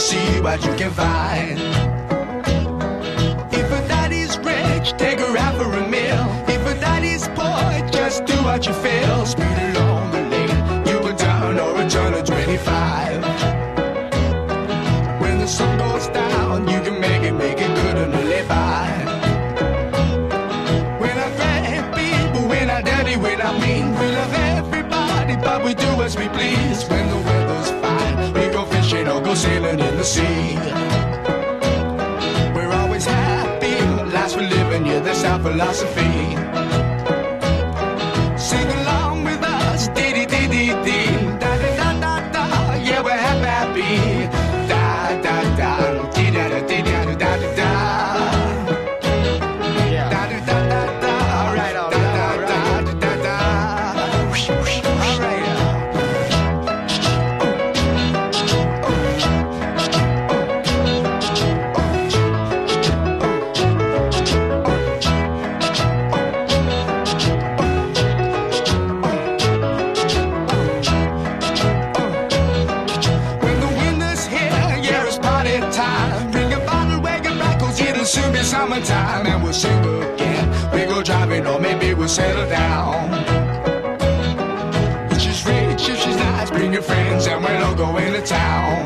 see what you can find. If a daddy's rich, take her out for a meal. If a daddy's poor, just do what you feel. Speed along the lane, you can turn or a turn of 25. When the sun goes down, you can make it good and live by. We're not great people, we're not dirty, we're not mean. We love everybody, but we do as we please. When the weather's fine, we go fishing or go sailing in the sea. We're always happy, lives we're living, yeah, that's our philosophy. Sing along with us, dee-dee-dee-dee-dee, da-da-da-da-da, yeah, we're happy, da-da-da, dee-da-da-dee-da-da-da-da. Soon be summertime and we'll sing again. We go driving or maybe we'll settle down. If she's rich, if she's nice, bring your friends and we'll all go into town.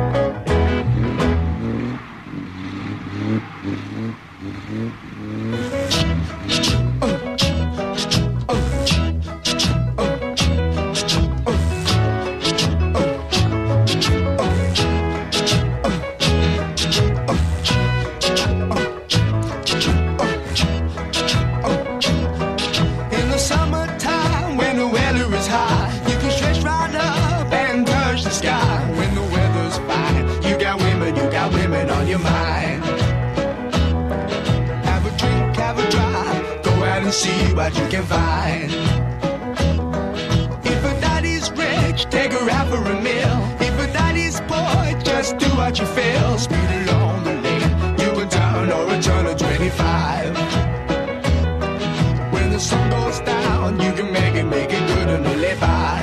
You can stretch right up and touch the sky. When the weather's fine, you got women on your mind. Have a drink, have a drive, go out and see what you can find. If a daddy's rich, take her out for a meal. If a daddy's poor, just do what you feel. Speed along the lane, you can turn or a turn of 25. When the sun goes down, you can make it good and live by.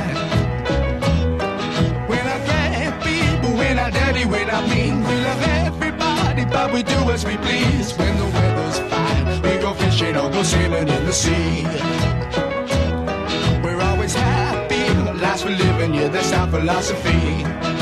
We're not great people, we're not dirty, we're not mean. We love everybody, but we do as we please. When the weather's fine, we go fishing or go sailing in the sea. We're always happy, lives we're living, yeah, that's our philosophy.